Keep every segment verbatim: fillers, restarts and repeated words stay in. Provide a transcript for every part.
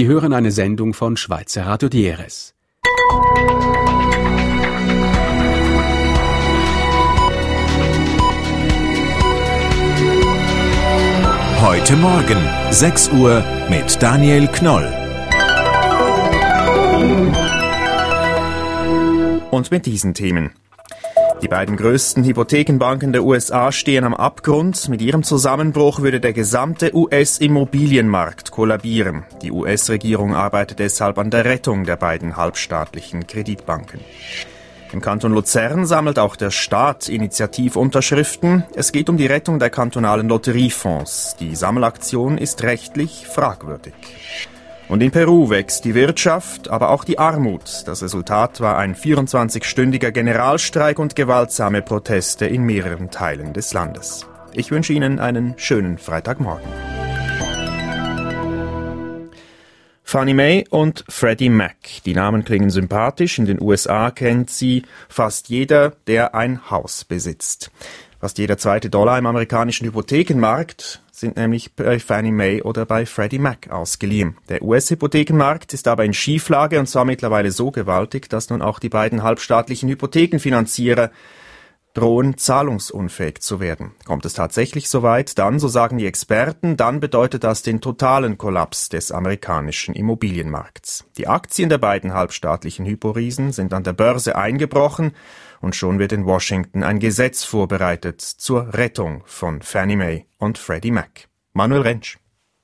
Sie hören eine Sendung von Schweizer Radio D R S. Heute Morgen, sechs Uhr mit Daniel Knoll. Und mit diesen Themen. Die beiden größten Hypothekenbanken der U S A stehen am Abgrund. Mit ihrem Zusammenbruch würde der gesamte U S-Immobilienmarkt kollabieren. Die U S-Regierung arbeitet deshalb an der Rettung der beiden halbstaatlichen Kreditbanken. Im Kanton Luzern sammelt auch der Staat Initiativunterschriften. Es geht um die Rettung der kantonalen Lotteriefonds. Die Sammelaktion ist rechtlich fragwürdig. Und in Peru wächst die Wirtschaft, aber auch die Armut. Das Resultat war ein vierundzwanzigstündiger Generalstreik und gewaltsame Proteste in mehreren Teilen des Landes. Ich wünsche Ihnen einen schönen Freitagmorgen. Fannie Mae und Freddie Mac. Die Namen klingen sympathisch. In den U S A kennt sie fast jeder, der ein Haus besitzt. Fast jeder zweite Dollar im amerikanischen Hypothekenmarkt sind nämlich bei Fannie Mae oder bei Freddie Mac ausgeliehen. Der U S-Hypothekenmarkt ist aber in Schieflage und zwar mittlerweile so gewaltig, dass nun auch die beiden halbstaatlichen Hypothekenfinanzierer drohen, zahlungsunfähig zu werden. Kommt es tatsächlich so weit, dann, so sagen die Experten, dann bedeutet das den totalen Kollaps des amerikanischen Immobilienmarkts. Die Aktien der beiden halbstaatlichen Hyporiesen sind an der Börse eingebrochen und schon wird in Washington ein Gesetz vorbereitet zur Rettung von Fannie Mae und Freddie Mac. Manuel Rentsch.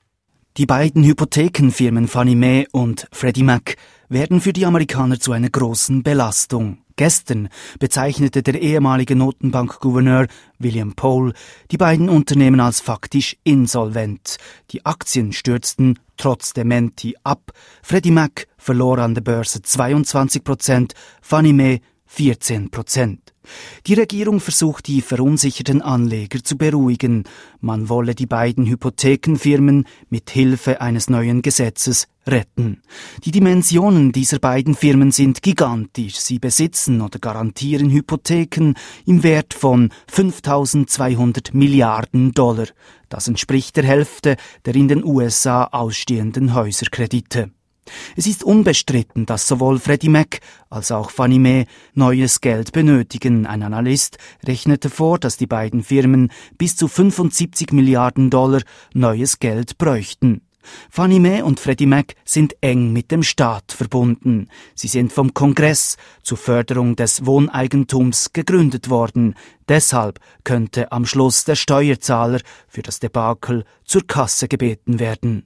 Die beiden Hypothekenfirmen Fannie Mae und Freddie Mac werden für die Amerikaner zu einer großen Belastung. Gestern bezeichnete der ehemalige Notenbankgouverneur William Powell die beiden Unternehmen als faktisch insolvent. Die Aktien stürzten trotz Dementi ab. Freddie Mac verlor an der Börse zweiundzwanzig Prozent, Fannie Mae vierzehn Prozent. Die Regierung versucht, die verunsicherten Anleger zu beruhigen. Man wolle die beiden Hypothekenfirmen mit Hilfe eines neuen Gesetzes retten. Die Dimensionen dieser beiden Firmen sind gigantisch. Sie besitzen oder garantieren Hypotheken im Wert von fünftausendzweihundert Milliarden Dollar. Das entspricht der Hälfte der in den U S A ausstehenden Häuserkredite. Es ist unbestritten, dass sowohl Freddie Mac als auch Fannie Mae neues Geld benötigen. Ein Analyst rechnete vor, dass die beiden Firmen bis zu fünfundsiebzig Milliarden Dollar neues Geld bräuchten. Fannie Mae und Freddie Mac sind eng mit dem Staat verbunden. Sie sind vom Kongress zur Förderung des Wohneigentums gegründet worden. Deshalb könnte am Schluss der Steuerzahler für das Debakel zur Kasse gebeten werden.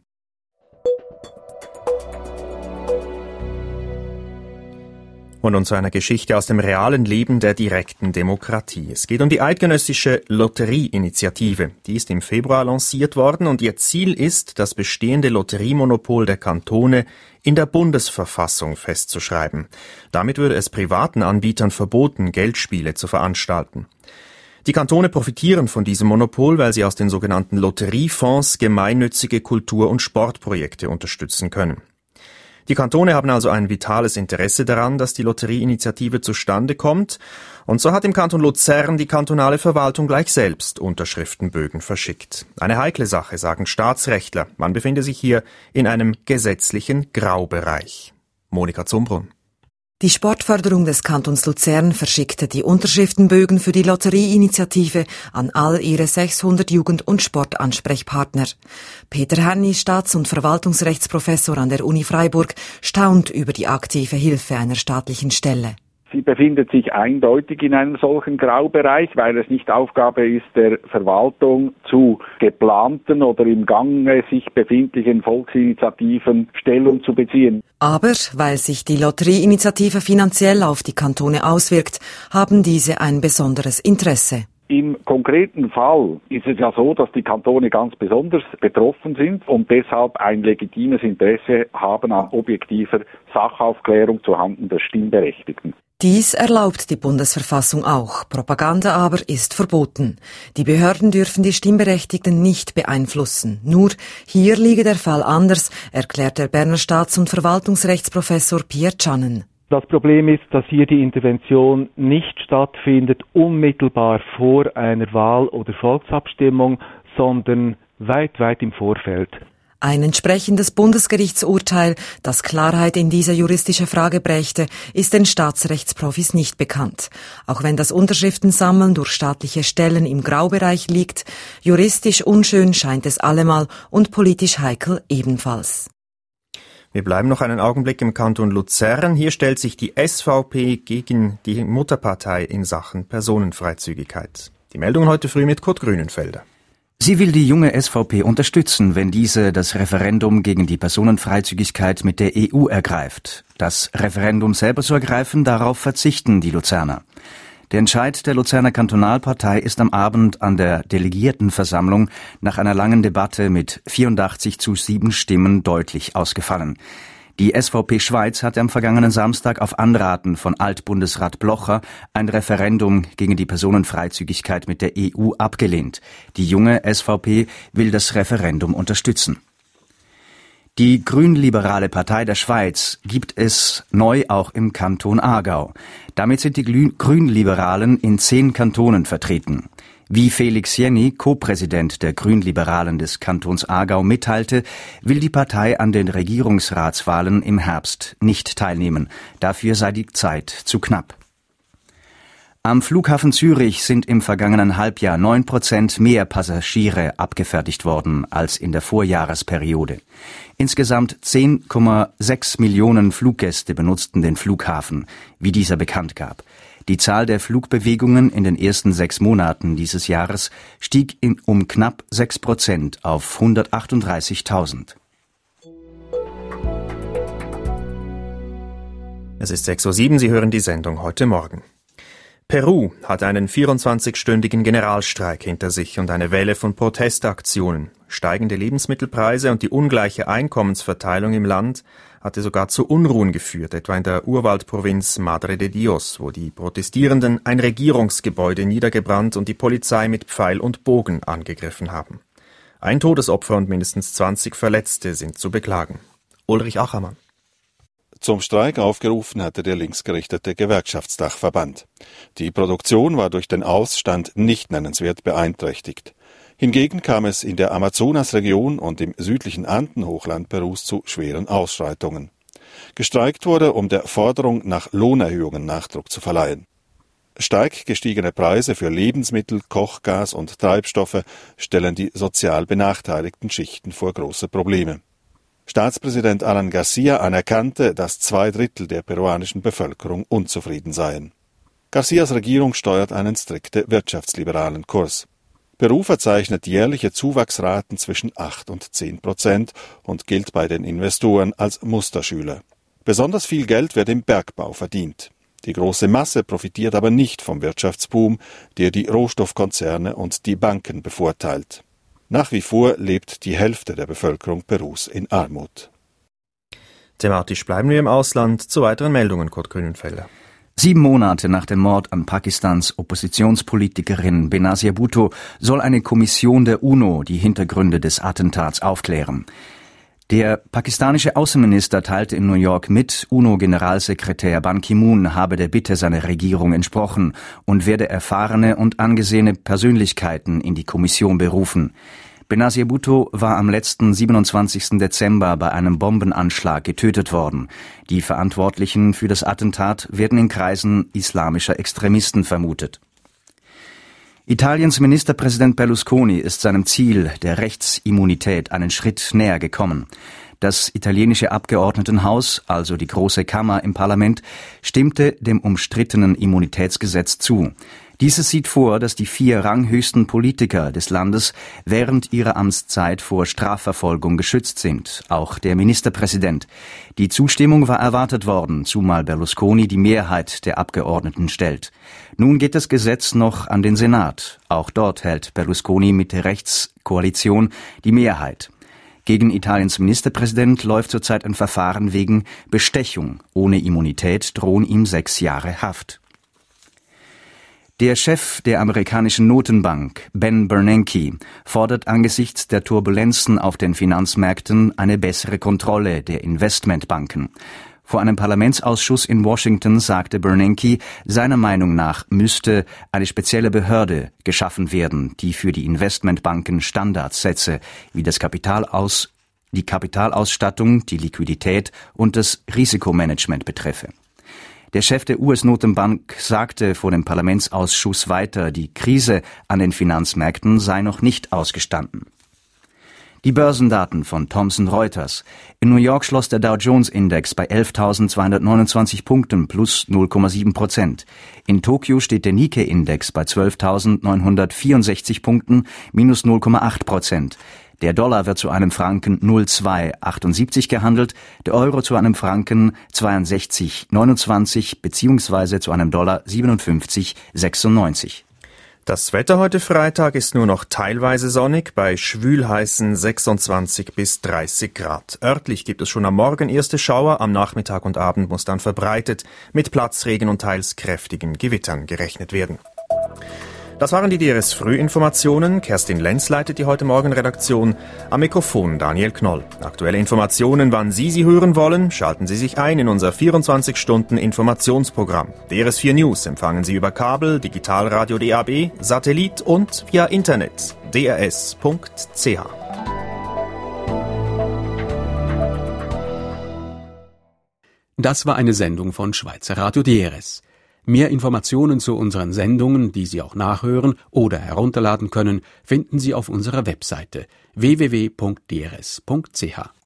Und nun zu einer Geschichte aus dem realen Leben der direkten Demokratie. Es geht um die eidgenössische Lotterieinitiative. Die ist im Februar lanciert worden und ihr Ziel ist, das bestehende Lotteriemonopol der Kantone in der Bundesverfassung festzuschreiben. Damit würde es privaten Anbietern verboten, Geldspiele zu veranstalten. Die Kantone profitieren von diesem Monopol, weil sie aus den sogenannten Lotteriefonds gemeinnützige Kultur- und Sportprojekte unterstützen können. Die Kantone haben also ein vitales Interesse daran, dass die Lotterieinitiative zustande kommt. Und so hat im Kanton Luzern die kantonale Verwaltung gleich selbst Unterschriftenbögen verschickt. Eine heikle Sache, sagen Staatsrechtler. Man befinde sich hier in einem gesetzlichen Graubereich. Monika Zumbrunn. Die Sportförderung des Kantons Luzern verschickte die Unterschriftenbögen für die Lotterieinitiative an all ihre sechshundert Jugend- und Sportansprechpartner. Peter Henny, Staats- und Verwaltungsrechtsprofessor an der Uni Freiburg, staunt über die aktive Hilfe einer staatlichen Stelle. Sie befindet sich eindeutig in einem solchen Graubereich, weil es nicht Aufgabe ist der Verwaltung, zu geplanten oder im Gange sich befindlichen Volksinitiativen Stellung zu beziehen. Aber weil sich die Lotterieinitiative finanziell auf die Kantone auswirkt, haben diese ein besonderes Interesse. Im konkreten Fall ist es ja so, dass die Kantone ganz besonders betroffen sind und deshalb ein legitimes Interesse haben an objektiver Sachaufklärung zuhanden der Stimmberechtigten. Dies erlaubt die Bundesverfassung auch. Propaganda aber ist verboten. Die Behörden dürfen die Stimmberechtigten nicht beeinflussen. Nur hier liege der Fall anders, erklärt der Berner Staats- und Verwaltungsrechtsprofessor Pierre Tschannen. Das Problem ist, dass hier die Intervention nicht stattfindet unmittelbar vor einer Wahl oder Volksabstimmung, sondern weit, weit im Vorfeld. Ein entsprechendes Bundesgerichtsurteil, das Klarheit in diese juristische Frage brächte, ist den Staatsrechtsprofis nicht bekannt. Auch wenn das Unterschriftensammeln durch staatliche Stellen im Graubereich liegt, juristisch unschön scheint es allemal und politisch heikel ebenfalls. Wir bleiben noch einen Augenblick im Kanton Luzern. Hier stellt sich die S V P gegen die Mutterpartei in Sachen Personenfreizügigkeit. Die Meldung heute früh mit Kurt Grünenfelder. Sie will die junge S V P unterstützen, wenn diese das Referendum gegen die Personenfreizügigkeit mit der E U ergreift. Das Referendum selber zu ergreifen, darauf verzichten die Luzerner. Der Entscheid der Luzerner Kantonalpartei ist am Abend an der Delegiertenversammlung nach einer langen Debatte mit vierundachtzig zu sieben Stimmen deutlich ausgefallen. Die S V P Schweiz hatte am vergangenen Samstag auf Anraten von Altbundesrat Blocher ein Referendum gegen die Personenfreizügigkeit mit der E U abgelehnt. Die junge S V P will das Referendum unterstützen. Die grünliberale Partei der Schweiz gibt es neu auch im Kanton Aargau. Damit sind die Grünliberalen in zehn Kantonen vertreten. Wie Felix Jenny, Co-Präsident der Grünliberalen des Kantons Aargau, mitteilte, will die Partei an den Regierungsratswahlen im Herbst nicht teilnehmen. Dafür sei die Zeit zu knapp. Am Flughafen Zürich sind im vergangenen Halbjahr neun Prozent mehr Passagiere abgefertigt worden als in der Vorjahresperiode. Insgesamt zehn Komma sechs Millionen Fluggäste benutzten den Flughafen, wie dieser bekannt gab. Die Zahl der Flugbewegungen in den ersten sechs Monaten dieses Jahres stieg um knapp sechs Prozent auf hundertachtunddreißigtausend. Es ist sechs Uhr sieben, Sie hören die Sendung heute Morgen. Peru hat einen vierundzwanzigstündigen Generalstreik hinter sich und eine Welle von Protestaktionen. Steigende Lebensmittelpreise und die ungleiche Einkommensverteilung im Land hatte sogar zu Unruhen geführt, etwa in der Urwaldprovinz Madre de Dios, wo die Protestierenden ein Regierungsgebäude niedergebrannt und die Polizei mit Pfeil und Bogen angegriffen haben. Ein Todesopfer und mindestens zwanzig Verletzte sind zu beklagen. Ulrich Achermann. Zum Streik aufgerufen hatte der linksgerichtete Gewerkschaftsdachverband. Die Produktion war durch den Ausstand nicht nennenswert beeinträchtigt. Hingegen kam es in der Amazonasregion und im südlichen Andenhochland Perus zu schweren Ausschreitungen. Gestreikt wurde, um der Forderung nach Lohnerhöhungen Nachdruck zu verleihen. Stark gestiegene Preise für Lebensmittel, Kochgas und Treibstoffe stellen die sozial benachteiligten Schichten vor große Probleme. Staatspräsident Alan Garcia anerkannte, dass zwei Drittel der peruanischen Bevölkerung unzufrieden seien. Garcias Regierung steuert einen strikte wirtschaftsliberalen Kurs. Peru verzeichnet jährliche Zuwachsraten zwischen acht und zehn Prozent und gilt bei den Investoren als Musterschüler. Besonders viel Geld wird im Bergbau verdient. Die große Masse profitiert aber nicht vom Wirtschaftsboom, der die Rohstoffkonzerne und die Banken bevorteilt. Nach wie vor lebt die Hälfte der Bevölkerung Perus in Armut. Thematisch bleiben wir im Ausland. Zu weiteren Meldungen, Kurt Grünenfelder. Sieben Monate nach dem Mord an Pakistans Oppositionspolitikerin Benazir Bhutto soll eine Kommission der UNO die Hintergründe des Attentats aufklären. Der pakistanische Außenminister teilte in New York mit, UNO-Generalsekretär Ban Ki-moon habe der Bitte seiner Regierung entsprochen und werde erfahrene und angesehene Persönlichkeiten in die Kommission berufen. Benazir Bhutto war am letzten siebenundzwanzigsten Dezember bei einem Bombenanschlag getötet worden. Die Verantwortlichen für das Attentat werden in Kreisen islamischer Extremisten vermutet. Italiens Ministerpräsident Berlusconi ist seinem Ziel der Rechtsimmunität einen Schritt näher gekommen. Das italienische Abgeordnetenhaus, also die Große Kammer im Parlament, stimmte dem umstrittenen Immunitätsgesetz zu. Dieses sieht vor, dass die vier ranghöchsten Politiker des Landes während ihrer Amtszeit vor Strafverfolgung geschützt sind, auch der Ministerpräsident. Die Zustimmung war erwartet worden, zumal Berlusconi die Mehrheit der Abgeordneten stellt. Nun geht das Gesetz noch an den Senat. Auch dort hält Berlusconi mit der Rechtskoalition die Mehrheit. Gegen Italiens Ministerpräsident läuft zurzeit ein Verfahren wegen Bestechung. Ohne Immunität drohen ihm sechs Jahre Haft. Der Chef der amerikanischen Notenbank, Ben Bernanke, fordert angesichts der Turbulenzen auf den Finanzmärkten eine bessere Kontrolle der Investmentbanken. Vor einem Parlamentsausschuss in Washington sagte Bernanke, seiner Meinung nach müsste eine spezielle Behörde geschaffen werden, die für die Investmentbanken Standards setze, wie das Kapitalaus die Kapitalausstattung, die Liquidität und das Risikomanagement betreffe. Der Chef der U S-Notenbank sagte vor dem Parlamentsausschuss weiter, die Krise an den Finanzmärkten sei noch nicht ausgestanden. Die Börsendaten von Thomson Reuters. In New York schloss der Dow-Jones-Index bei elftausendzweihundertneunundzwanzig Punkten plus null Komma sieben Prozent. In Tokio steht der Nikkei-Index bei zwölftausendneunhundertvierundsechzig Punkten minus null Komma acht Prozent. Der Dollar wird zu einem Franken null Komma zwei achtundsiebzig gehandelt, der Euro zu einem Franken zweiundsechzig neunundzwanzig beziehungsweise zu einem Dollar siebenundfünfzig sechsundneunzig. Das Wetter heute Freitag ist nur noch teilweise sonnig, bei schwülheißen sechsundzwanzig bis dreißig Grad. Örtlich gibt es schon am Morgen erste Schauer, am Nachmittag und Abend muss dann verbreitet mit Platzregen und teils kräftigen Gewittern gerechnet werden. Das waren die D R S Frühinformationen. Kerstin Lenz leitet die heute Morgen Redaktion. Am Mikrofon Daniel Knoll. Aktuelle Informationen, wann Sie sie hören wollen, schalten Sie sich ein in unser vierundzwanzig Stunden Informationsprogramm. D R S vier News empfangen Sie über Kabel, Digitalradio D A B, Satellit und via Internet d r s punkt c h. Das war eine Sendung von Schweizer Radio D R S. Mehr Informationen zu unseren Sendungen, die Sie auch nachhören oder herunterladen können, finden Sie auf unserer Webseite w w w punkt d r s punkt c h.